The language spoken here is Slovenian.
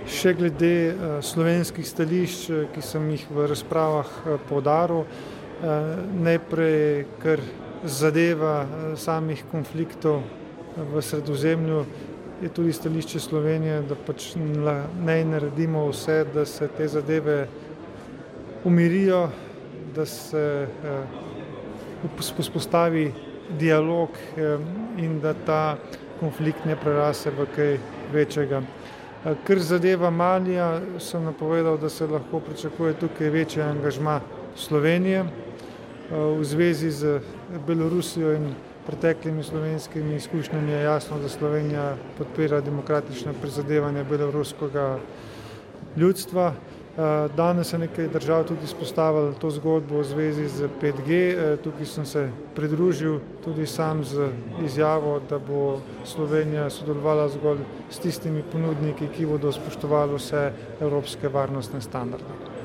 Še glede slovenskih stališč, ki sem jih v razpravah poudaril, najprej kar zadeva samih konfliktov v Sredozemlju, je tudi stališče Slovenije, da pač naj naredimo vse, da se te zadeve umirijo, da se vzpostavi dialog in da ta konflikt ne preraste v kaj večjega. Kar zadeva Malija, sem napovedal, da se lahko pričakuje tukaj večji angažma Slovenije. V zvezi z Belorusijo in preteklimi slovenskimi izkušnjami je jasno, da Slovenija podpira demokratična prizadevanja beloruskega ljudstva. Danes je nekaj držav tudi izpostavilo to zgodbo v zvezi z 5G. Tukaj sem se pridružil tudi sam z izjavo, da bo Slovenija sodelovala zgolj s tistimi ponudniki, ki bodo spoštovali vse evropske varnostne standarde.